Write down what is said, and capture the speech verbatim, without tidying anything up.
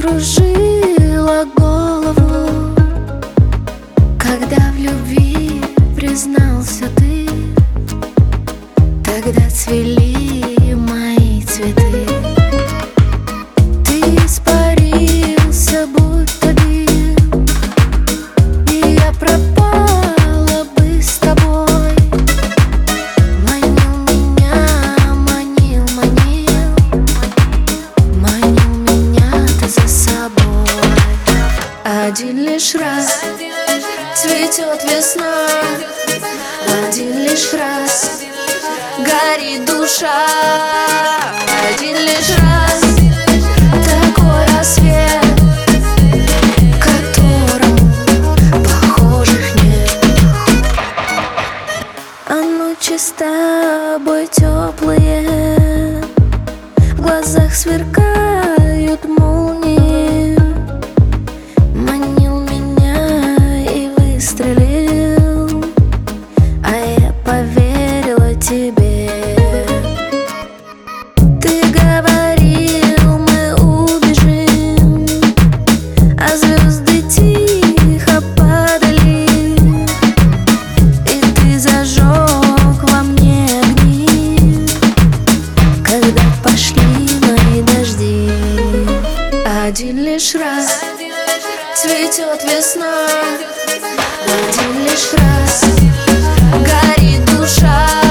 кружила голову, когда в любви признался ты. Тогда цвели мои цветы. Ты испарился, будто дым, и я пропала бы с тобой. Манил меня, манил, манил, манил меня ты за собой. Один лишь раз цветет весна, один лишь раз горит душа, один лишь раз такой рассвет, которому похожих нет. А ночи с тобой теплые, в глазах сверкают молнии. Манил меня и выстрелил, а я поверила тебе. Ты говорил, мы убежим, а звезды тихо падали, и ты зажег во мне огни, когда пошли мои дожди. Один лишь раз цветет весна, один лишь раз горит душа.